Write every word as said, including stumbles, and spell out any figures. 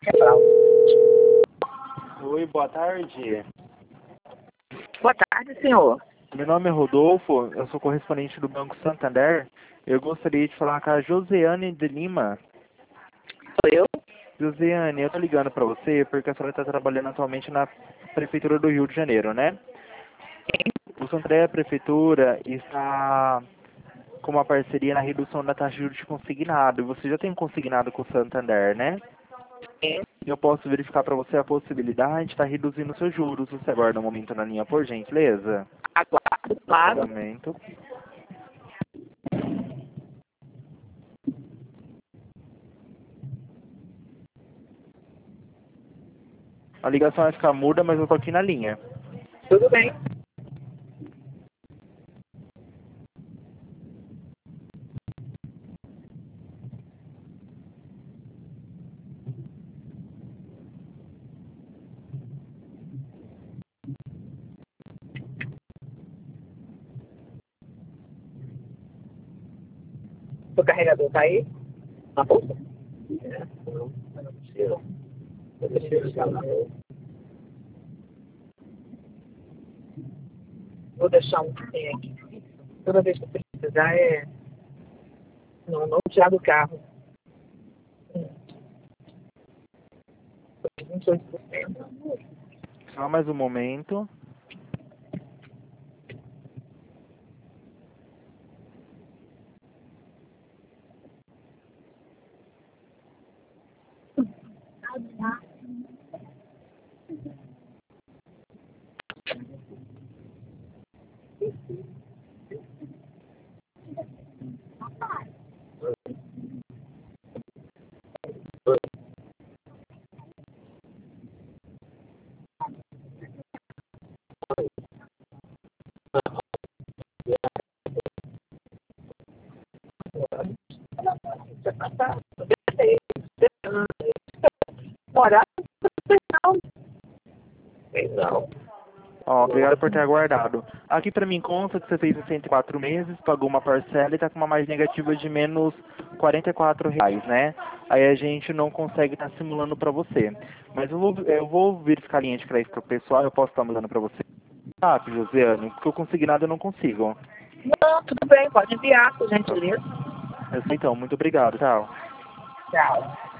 Central. Oi, boa tarde. Boa tarde, senhor. Meu nome é Rodolfo, eu sou correspondente do Banco Santander. Eu gostaria de falar com a Josiane de Lima. Sou eu? Josiane, eu tô ligando para você porque a senhora está trabalhando atualmente na Prefeitura do Rio de Janeiro, né? O Santander, a Prefeitura, está com uma parceria na redução da taxa de juros de consignado. Você já tem um consignado com o Santander, né? Sim. Eu posso verificar para você a possibilidade de estar reduzindo seus juros. Você aguarda um momento na linha, por gentileza? Aguardo, Um claro. momento. A ligação vai ficar muda, mas eu tô aqui na linha. Tudo bem. O carregador tá aí? Na bolsa? É, não, tá na mochila. Eu deixei ele ficar na bolsa. Vou deixar um que tem aqui. Toda vez que você precisar é... Não, não tirar do carro. Hum. vinte e oito por cento. Só mais um momento. Morar? Não. Não. Ó, obrigado por ter aguardado. Aqui pra mim consta que você fez sessenta e quatro meses, pagou uma parcela e tá com uma margem negativa de menos quarenta e quatro reais, né? Aí a gente não consegue estar simulando pra você. Mas eu vou, eu vou verificar a linha de crédito pro pessoal, eu posso estar mandando pra você. Ah, Josiane, porque eu consegui nada eu não consigo. Não, tudo bem. Pode enviar, por gentileza. Eu sei então, muito obrigado, tchau. Tchau.